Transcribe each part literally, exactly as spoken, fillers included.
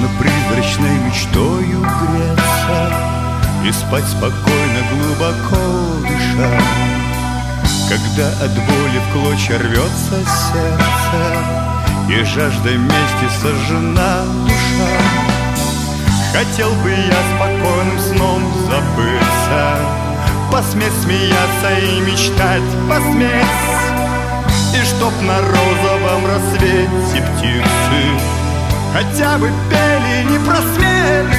Можно призрачной мечтою греться и спать спокойно, глубоко дыша. Когда от боли в клочья рвется сердце и жаждой мести сожжена душа, хотел бы я спокойным сном забыться, посметь смеяться и мечтать, посметь. И чтоб на розовом рассвете птицы хотя бы пели не про смерть.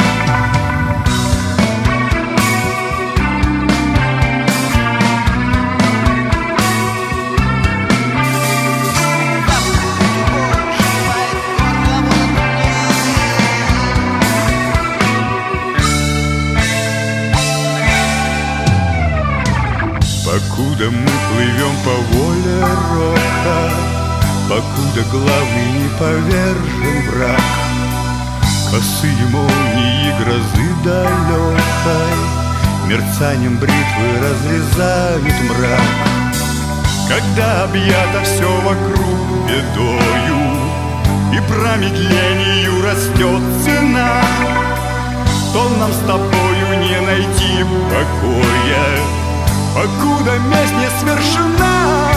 Покуда мы плывем по воле рока, покуда главный не повержен враг, косые молнии грозы далекой мерцанием бритвы разрезают мрак. Когда объято все вокруг бедою и промедлению растет цена, то нам с тобою не найти покоя, покуда месть не свершена.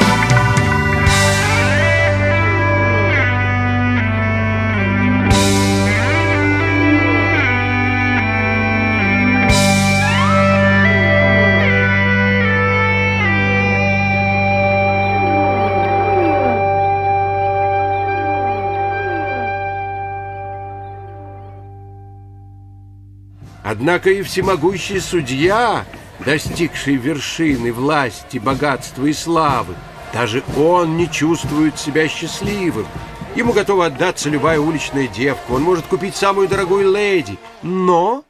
Однако и всемогущий судья, достигший вершины власти, богатства и славы, даже он не чувствует себя счастливым. Ему готова отдаться любая уличная девка, он может купить самую дорогую леди, но